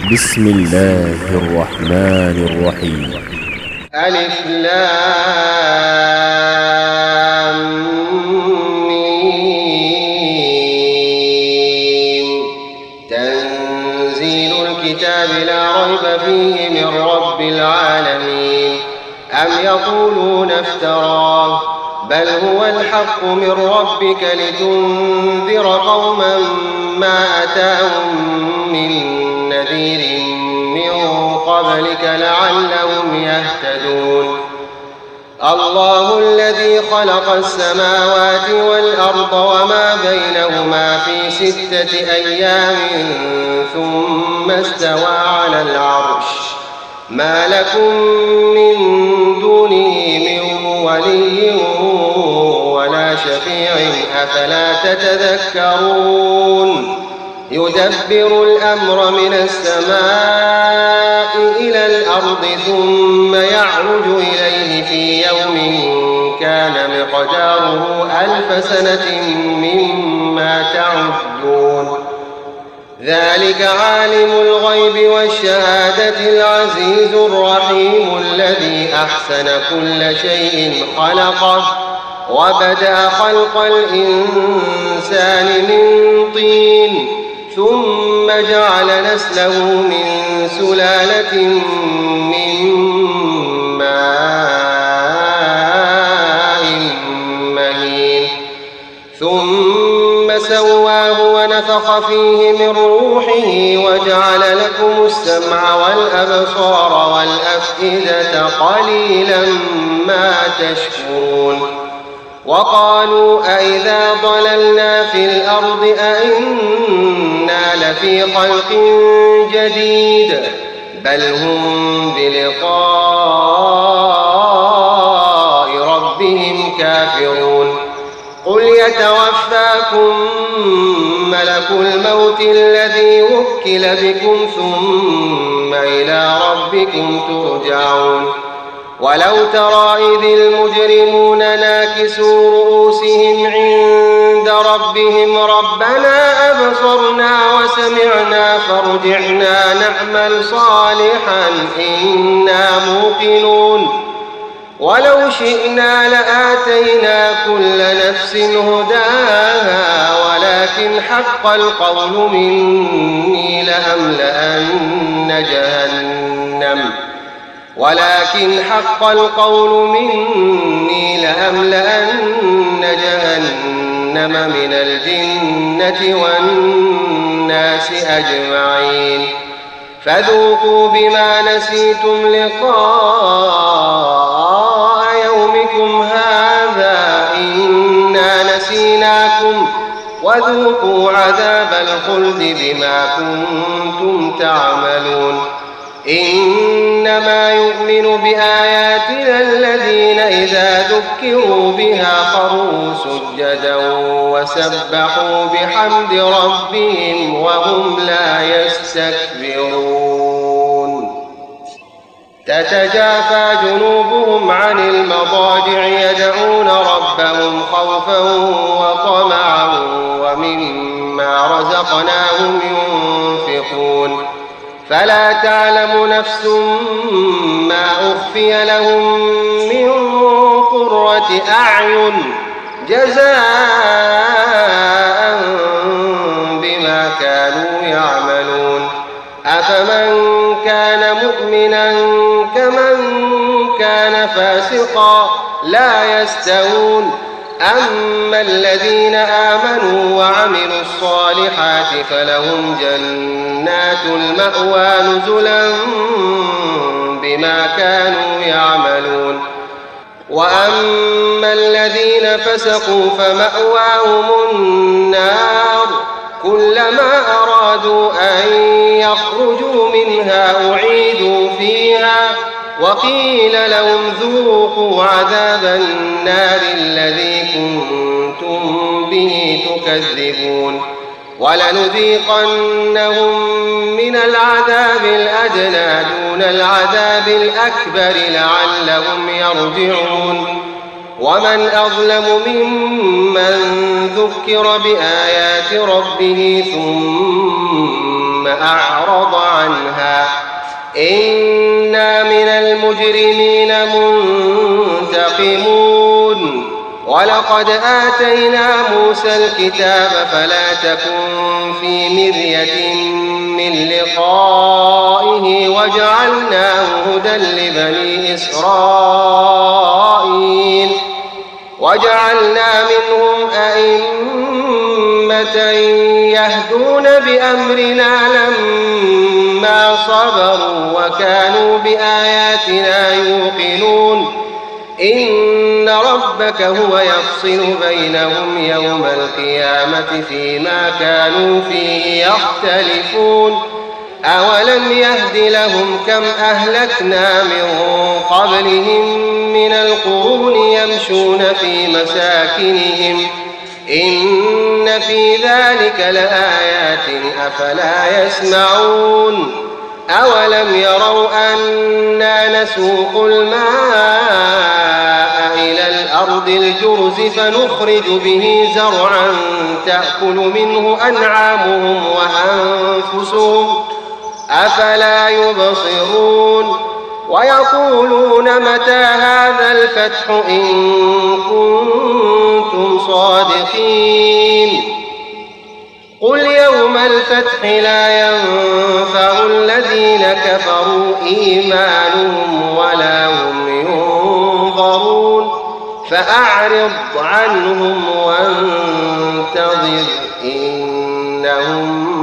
بسم الله الرحمن الرحيم. ألف لام ميم. تنزيل الكتاب لا ريب فيه من رب العالمين. أم يقولون افتراه بل هو الحق من ربك لتنذر قوما ما أتاهم من نذير من قبلك لعلهم يهتدون. الله الذي خلق السماوات والأرض وما بينهما في 6 أيام ثم استوى على العرش. ما لكم من دونه من ولي ولا شفيع أفلا تتذكرون. يدبر الأمر من السماء إلى الأرض ثم يعرج إليه في يوم كان مقداره 1000 سنة مما تعدون. ذلك عالم الغيب والشهادة العزيز الرحيم الذي أحسن كل شيء خلقه وبدأ خلق الإنسان من طين ثم جعل نسله من سلالة من ماء مهين ثم سواه ونفخ فيه من روحه وجعل لكم السمع والأبصار والأفئدة قليلا ما تشكرون. وقالوا أئذا ضللنا في الأرض أئنا لفي خلق جديد بل هم بلقاء ربهم كافرون. قل يتوفاكم ملك الموت الذي وكل بكم ثم إلى ربكم ترجعون. ولو ترى إذ المجرمون ناكسوا رؤوسهم عند ربهم ربنا أبصرنا وسمعنا فارجعنا نعمل صالحا إنا موقنون. ولو شئنا لآتينا كل نفس هداها ولكن حق القول مني لأملأن جهنم من الجنة والناس أجمعين. فذوقوا بما نسيتم لقاء يومكم هذا إنا نسيناكم وذوقوا عذاب الخلد بما كنتم تعملون. إنما يؤمن بآياتنا الذين إذا ذكروا بها خروا سجدا وسبحوا بحمد ربهم وهم لا يستكبرون. تتجافى جنوبهم عن المضاجع يدعون ربهم خوفا وطمعا ومما رزقناهم ينفقون. فلا تعلم نفس ما أخفي لهم من قرة أعين جزاء بما كانوا يعملون. أفمن كان مؤمنا كمن كان فاسقا لا يستوون. أما الذين آمنوا وعملوا الصالحات فلهم جنات المأوى نزلا بما كانوا يعملون. وأما الذين فسقوا فمأواهم النار كلما أرادوا أن يخرجوا منها أعيدوا فيها وقيل لهم ذوقوا عذاب النار الذي كنتم به تكذبون. ولنذيقنهم من العذاب الأدنى دون العذاب الأكبر لعلهم يرجعون. ومن أظلم ممن ذكر بآيات ربه ثم أعرض عنها إنا من المجرمين منتقمون ولقد آتينا موسى الكتاب فلا تكن في مرية من لقائه وجعلناه هدى لبني إسرائيل وجعلنا منهم أئمة يهدون بأمرنا لما صبروا وكانوا بآياتنا يوقنون إن ربك هو يفصل بينهم يوم القيامة فيما كانوا فيه يختلفون أولم يهد لهم كم أهلكنا من قبلهم من القرون يمشون في مساكنهم إن في ذلك لآيات أفلا يسمعون أولم يروا أنا نسوق الماء إلى الأرض الجرز فنخرج به زرعا تأكل منه أنعامهم وأنفسهم أفلا يبصرون ويقولون متى هذا الفتح إن كنتم صادقين قل يوم الفتح لا ينفع الذين كفروا إيمانهم ولا هم ينظرون فأعرض عنهم وانتظر إنهم